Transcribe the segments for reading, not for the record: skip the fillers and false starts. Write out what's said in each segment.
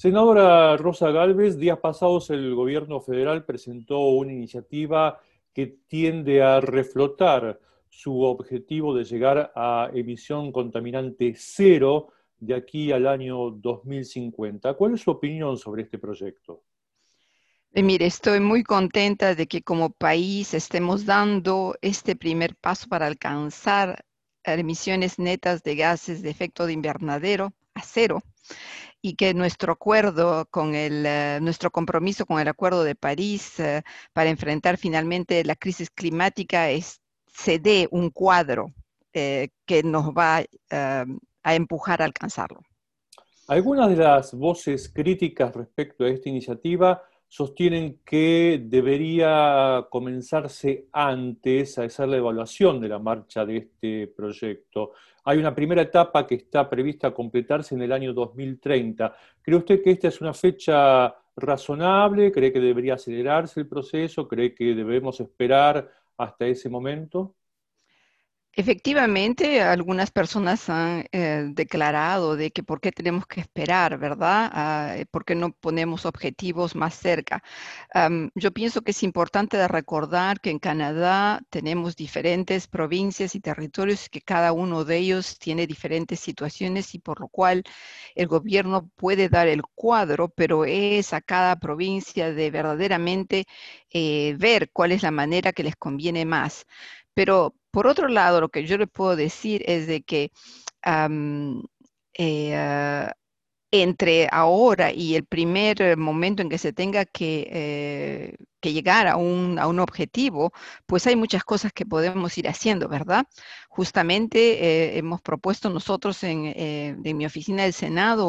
Senadora Rosa Gálvez, días pasados el gobierno federal presentó una iniciativa que tiende a reflotar su objetivo de llegar a emisión contaminante cero de aquí al año 2050. ¿Cuál es su opinión sobre este proyecto? Mire, estoy muy contenta de que como país estemos dando este primer paso para alcanzar emisiones netas de gases de efecto de invernadero a cero y que nuestro acuerdo con nuestro compromiso con el Acuerdo de París para enfrentar finalmente la crisis climática se dé un cuadro que nos va a empujar a alcanzarlo. Algunas de las voces críticas respecto a esta iniciativa sostienen que debería comenzarse antes a hacer la evaluación de la marcha de este proyecto. Hay una primera etapa que está prevista completarse en el año 2030. ¿Cree usted que esta es una fecha razonable? ¿Cree que debería acelerarse el proceso? ¿Cree que debemos esperar hasta ese momento? Efectivamente, algunas personas han declarado de que por qué tenemos que esperar, ¿verdad? ¿Por qué no ponemos objetivos más cerca? Yo pienso que es importante de recordar que en Canadá tenemos diferentes provincias y territorios, que cada uno de ellos tiene diferentes situaciones y por lo cual el gobierno puede dar el cuadro, pero es a cada provincia de verdaderamente ver cuál es la manera que les conviene más. Pero por otro lado, lo que yo le puedo decir es de que am, eh, ah, entre ahora y el primer momento en que se tenga que llegar a un objetivo, pues hay muchas cosas que podemos ir haciendo, ¿verdad? Justamente hemos propuesto nosotros en mi oficina del Senado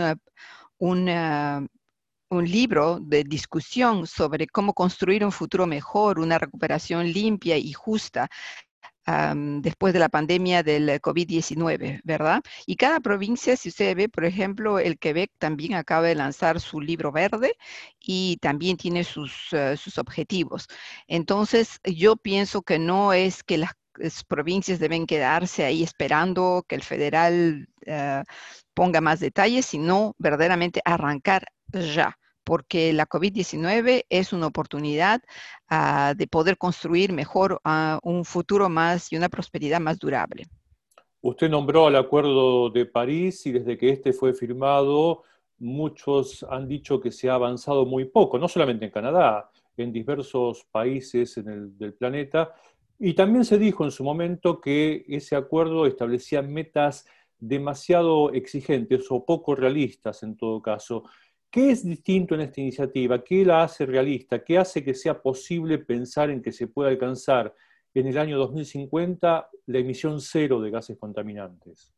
un un libro de discusión sobre cómo construir un futuro mejor, una recuperación limpia y justa después de la pandemia del COVID-19, ¿verdad? Y cada provincia, si usted ve, por ejemplo, el Quebec también acaba de lanzar su libro verde y también tiene sus objetivos. Entonces, yo pienso que no es que las provincias deben quedarse ahí esperando que el federal ponga más detalles, sino verdaderamente arrancar ya, porque la COVID-19 es una oportunidad de poder construir mejor un futuro más y una prosperidad más durable. Usted nombró el Acuerdo de París y desde que este fue firmado, muchos han dicho que se ha avanzado muy poco, no solamente en Canadá, en diversos países del planeta. Y también se dijo en su momento que ese acuerdo establecía metas demasiado exigentes o poco realistas en todo caso. ¿Qué es distinto en esta iniciativa? ¿Qué la hace realista? ¿Qué hace que sea posible pensar en que se pueda alcanzar en el año 2050 la emisión cero de gases contaminantes?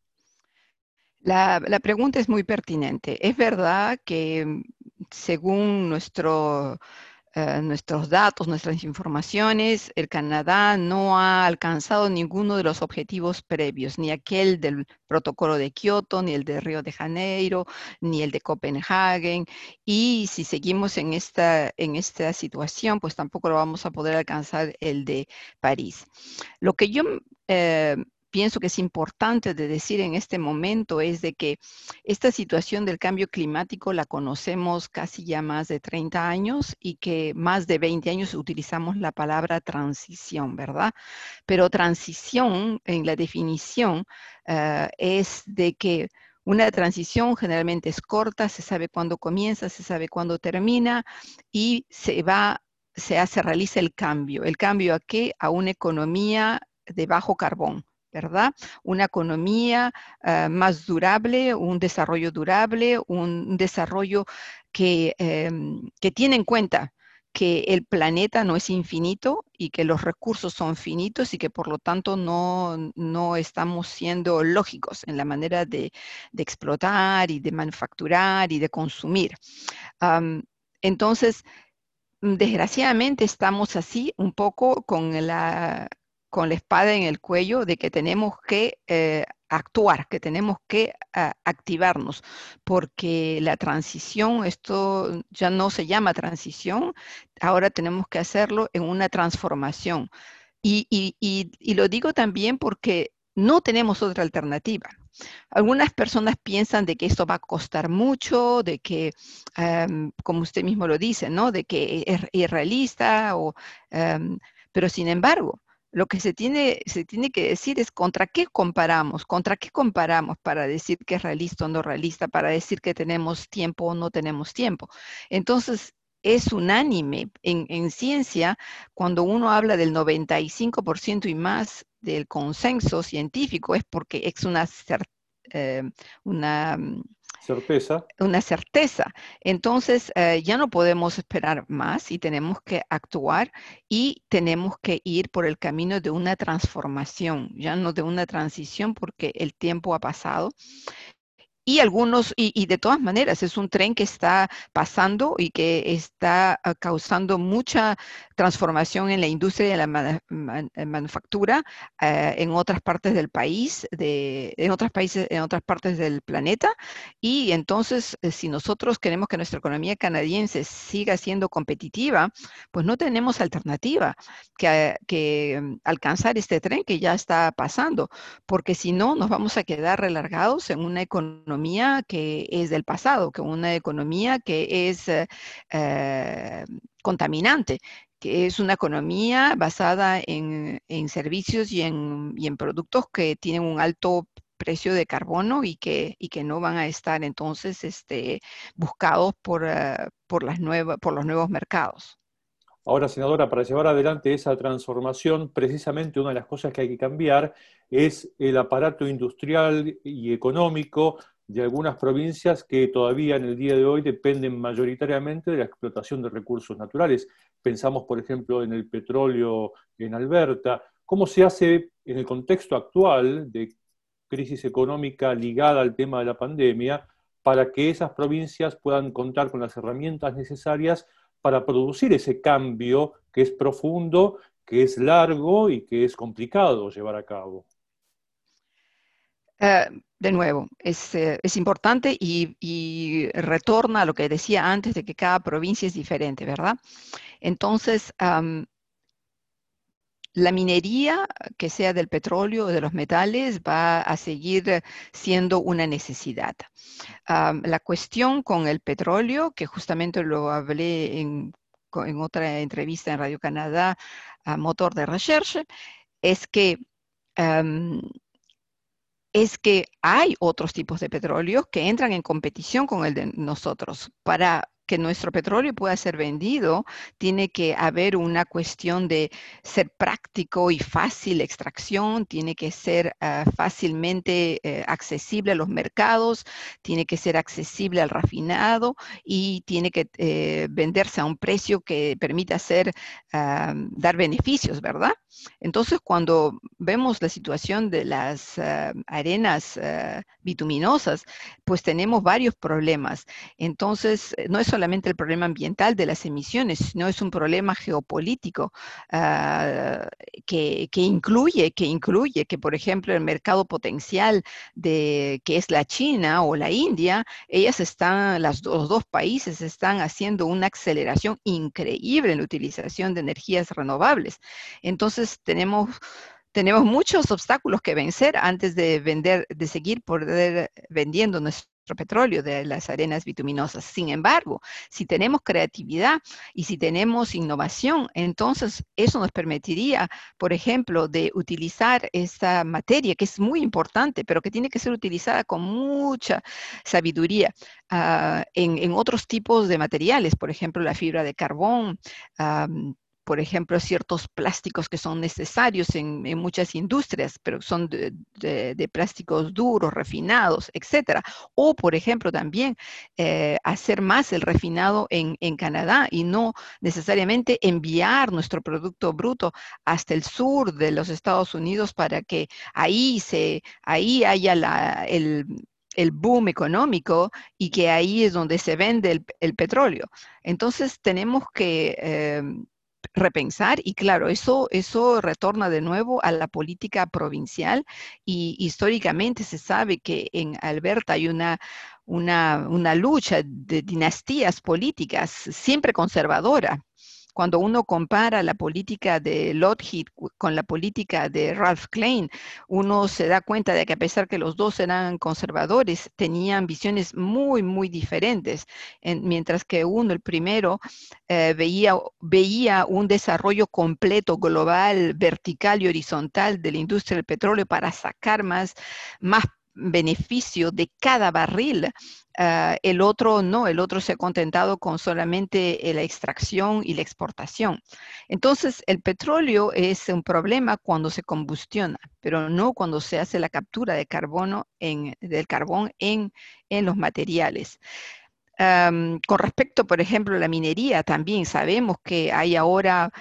La pregunta es muy pertinente. Es verdad que según nuestros datos, nuestras informaciones, el Canadá no ha alcanzado ninguno de los objetivos previos, ni aquel del protocolo de Kioto, ni el de Río de Janeiro, ni el de Copenhague. Y si seguimos en esta situación, pues tampoco lo vamos a poder alcanzar el de París. Lo que yo eh, pienso que es importante de decir en este momento es de que esta situación del cambio climático la conocemos casi ya más de 30 años y que más de 20 años utilizamos la palabra transición, ¿verdad? Pero transición en la definición es de que una transición generalmente es corta, se sabe cuándo comienza, se sabe cuándo termina y se realiza el cambio. ¿El cambio a qué? A una economía de bajo carbón. ¿Verdad? Una economía más durable, un desarrollo durable, un desarrollo que tiene en cuenta que el planeta no es infinito y que los recursos son finitos y que por lo tanto no estamos siendo lógicos en la manera de explotar y de manufacturar y de consumir. Um, entonces, desgraciadamente estamos así un poco con la espada en el cuello de que tenemos que actuar, que tenemos que activarnos, porque la transición, esto ya no se llama transición, ahora tenemos que hacerlo en una transformación. Y lo digo también porque no tenemos otra alternativa. Algunas personas piensan de que esto va a costar mucho, de que, como usted mismo lo dice, ¿no? De que es irrealista, em, pero sin embargo, lo que se tiene que decir es contra qué comparamos para decir que es realista o no realista, para decir que tenemos tiempo o no tenemos tiempo. Entonces, es unánime en ciencia cuando uno habla del 95% y más del consenso científico, es porque es eh, una, Certeza. una certeza. Entonces, ya no podemos esperar más y tenemos que actuar y tenemos que ir por el camino de una transformación, ya no de una transición porque el tiempo ha pasado. Y de todas maneras, es un tren que está pasando y que está causando mucha transformación en la industria de la manufactura en otras partes del país, en otros países, en otras partes del planeta. Y entonces, si nosotros queremos que nuestra economía canadiense siga siendo competitiva, pues no tenemos alternativa que alcanzar este tren que ya está pasando, porque si no, nos vamos a quedar relargados en una economía que es del pasado, que una economía que es eh, contaminante, que es una economía basada en servicios y en productos que tienen un alto precio de carbono y que no van a estar entonces buscados por los nuevos mercados. Ahora, senadora, para llevar adelante esa transformación, precisamente una de las cosas que hay que cambiar es el aparato industrial y económico de algunas provincias que todavía en el día de hoy dependen mayoritariamente de la explotación de recursos naturales. Pensamos, por ejemplo, en el petróleo en Alberta. ¿Cómo se hace en el contexto actual de crisis económica ligada al tema de la pandemia para que esas provincias puedan contar con las herramientas necesarias para producir ese cambio que es profundo, que es largo y que es complicado llevar a cabo? De nuevo, es importante y retorna a lo que decía antes de que cada provincia es diferente, ¿verdad? Entonces, la minería, que sea del petróleo o de los metales, va a seguir siendo una necesidad. La cuestión con el petróleo, que justamente lo hablé en otra entrevista en Radio Canadá, a Motor de Recherche, es que um, es que hay otros tipos de petróleo que entran en competición con el de nosotros. Para que nuestro petróleo pueda ser vendido, tiene que haber una cuestión de ser práctico y fácil extracción, tiene que ser fácilmente accesible a los mercados, tiene que ser accesible al refinado y tiene que venderse a un precio que permita dar beneficios, ¿verdad? Entonces, cuando vemos la situación de las arenas bituminosas, pues tenemos varios problemas. Entonces, no es solamente el problema ambiental de las emisiones, sino es un problema geopolítico que incluye que, por ejemplo, el mercado potencial que es la China o la India, los dos países están haciendo una aceleración increíble en la utilización de energías renovables. Entonces tenemos muchos obstáculos que vencer antes de seguir vendiendo nuestro petróleo de las arenas bituminosas. Sin embargo, si tenemos creatividad y si tenemos innovación, entonces eso nos permitiría, por ejemplo, de utilizar esta materia que es muy importante, pero que tiene que ser utilizada con mucha sabiduría en otros tipos de materiales, por ejemplo, la fibra de carbón, por ejemplo, ciertos plásticos que son necesarios en muchas industrias, pero son de plásticos duros, refinados, etcétera. O, por ejemplo, también hacer más el refinado en Canadá y no necesariamente enviar nuestro producto bruto hasta el sur de los Estados Unidos para que ahí haya el boom económico y que ahí es donde se vende el petróleo. Entonces tenemos que repensar y claro, eso retorna de nuevo a la política provincial y históricamente se sabe que en Alberta hay una lucha de dinastías políticas siempre conservadora. cuando uno compara la política de Lockheed con la política de Ralph Klein, uno se da cuenta de que a pesar que los dos eran conservadores, tenían visiones muy, muy diferentes, mientras que uno, el primero, veía un desarrollo completo, global, vertical y horizontal de la industria del petróleo para sacar más beneficio de cada barril. El otro no, el otro se ha contentado con solamente la extracción y la exportación. Entonces, el petróleo es un problema cuando se combustiona, pero no cuando se hace la captura de carbono del carbón en los materiales. Con respecto, por ejemplo, a la minería, también sabemos que hay ahora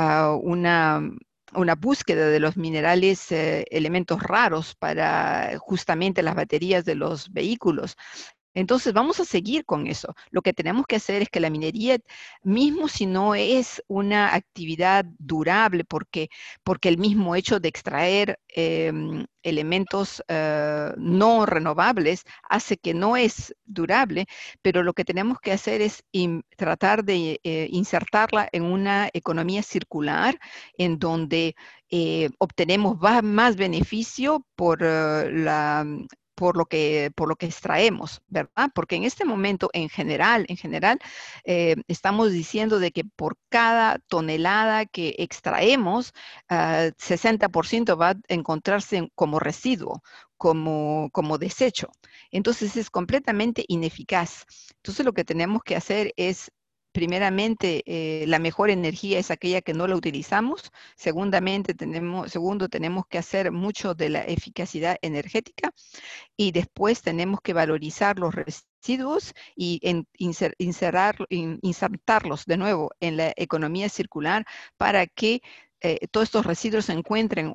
una búsqueda de los minerales, elementos raros para justamente las baterías de los vehículos. Entonces, vamos a seguir con eso. Lo que tenemos que hacer es que la minería, mismo si no es una actividad durable, porque el mismo hecho de extraer elementos no renovables hace que no es durable, pero lo que tenemos que hacer es tratar de insertarla en una economía circular en donde obtenemos más beneficio por lo que extraemos, ¿verdad? Porque en este momento, en general, estamos diciendo de que por cada tonelada que extraemos, 60% va a encontrarse como residuo, como desecho. Entonces es completamente ineficaz. Entonces lo que tenemos que hacer es, primeramente, la mejor energía es aquella que no la utilizamos. Segundo, tenemos que hacer mucho de la eficacidad energética y después tenemos que valorizar los residuos y insertarlos de nuevo en la economía circular para que todos estos residuos encuentren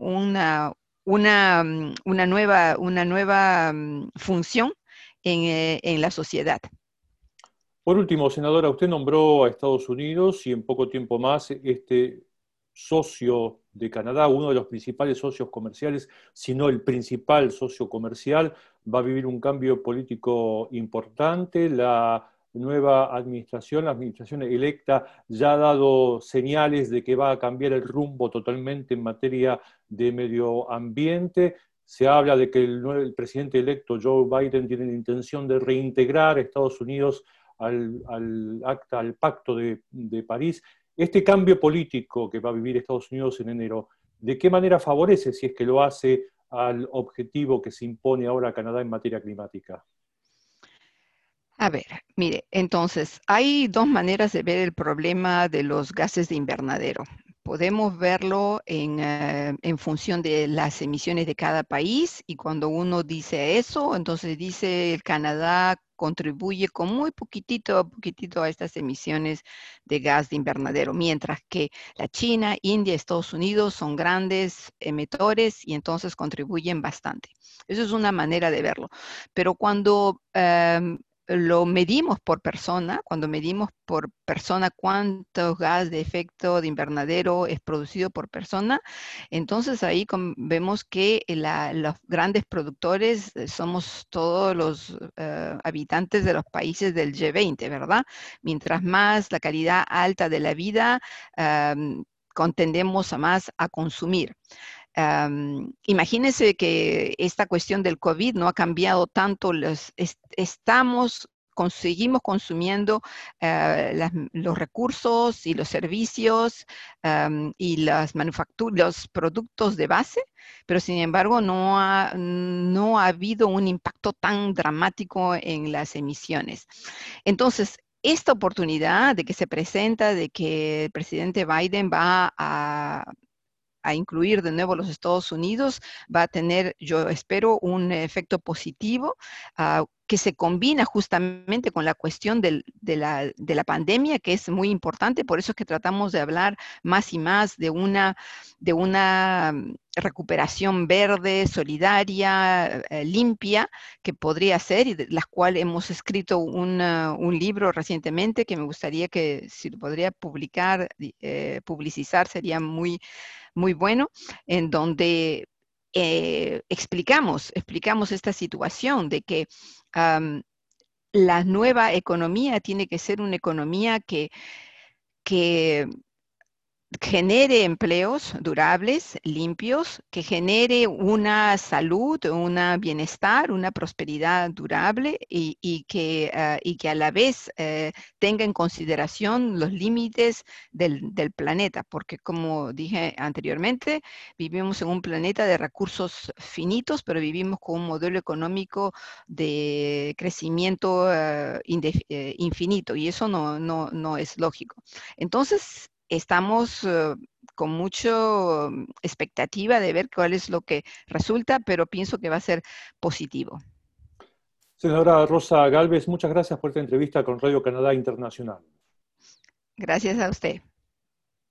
una nueva función en la sociedad. Por último, senadora, usted nombró a Estados Unidos y en poco tiempo más este socio de Canadá, uno de los principales socios comerciales, si no el principal socio comercial, va a vivir un cambio político importante. La nueva administración, la administración electa, ya ha dado señales de que va a cambiar el rumbo totalmente en materia de medio ambiente. Se habla de que el presidente electo Joe Biden tiene la intención de reintegrar a Estados Unidos al Pacto de París. Este cambio político que va a vivir Estados Unidos en enero, ¿de qué manera favorece, si es que lo hace, al objetivo que se impone ahora a Canadá en materia climática? A ver, mire, entonces, hay dos maneras de ver el problema de los gases de invernadero. Podemos verlo en función de las emisiones de cada país y cuando uno dice eso, entonces dice el Canadá contribuye con muy poquitito a poquitito a estas emisiones de gas de invernadero, mientras que la China, India, Estados Unidos son grandes emitores y entonces contribuyen bastante. Eso es una manera de verlo. Pero cuando lo medimos por persona, cuando medimos por persona cuánto gas de efecto de invernadero es producido por persona, entonces ahí vemos que los grandes productores somos todos los habitantes de los países del G20, ¿verdad? Mientras más la calidad alta de la vida, contendemos más a consumir. Imagínense que esta cuestión del COVID no ha cambiado tanto, seguimos consumiendo los recursos y los servicios y los productos de base, pero sin embargo no ha habido un impacto tan dramático en las emisiones. Entonces, esta oportunidad de que se presenta, de que el presidente Biden va a incluir de nuevo los Estados Unidos, va a tener, yo espero, un efecto positivo que se combina justamente con la cuestión de la pandemia, que es muy importante. Por eso es que tratamos de hablar más y más de una recuperación verde, solidaria, limpia, que podría ser, y de las cuales hemos escrito un libro recientemente que me gustaría que, si lo podría publicizar, sería muy bueno, en donde explicamos esta situación de que la nueva economía tiene que ser una economía que genere empleos durables, limpios, que genere una salud, un bienestar, una prosperidad durable y que a la vez tenga en consideración los límites del planeta, porque como dije anteriormente, vivimos en un planeta de recursos finitos, pero vivimos con un modelo económico de crecimiento infinito y eso no es lógico. Entonces, estamos con mucha expectativa de ver cuál es lo que resulta, pero pienso que va a ser positivo. Senadora Rosa Gálvez, muchas gracias por esta entrevista con Radio Canadá Internacional. Gracias a usted.